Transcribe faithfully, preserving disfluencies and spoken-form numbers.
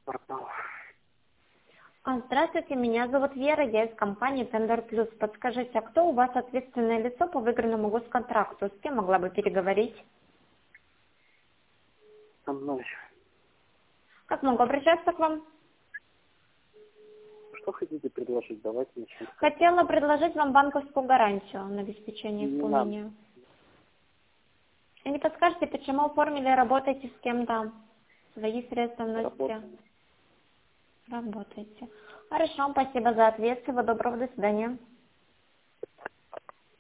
Портал. А, Здравствуйте, меня зовут Вера, я из компании Tender Plus. Подскажите, а кто у вас ответственное лицо по выигранному госконтракту? С кем могла бы переговорить? Со мной. Как могу обращаться к вам? Что хотите предложить? Давайте начнем. Хотела предложить вам банковскую гарантию на обеспечение Не надо. исполнения. И не подскажете, почему оформили, работаете с кем-то? Свои средства вносите? Работаем. Работаете. Хорошо, спасибо за ответ. Всего доброго, до свидания.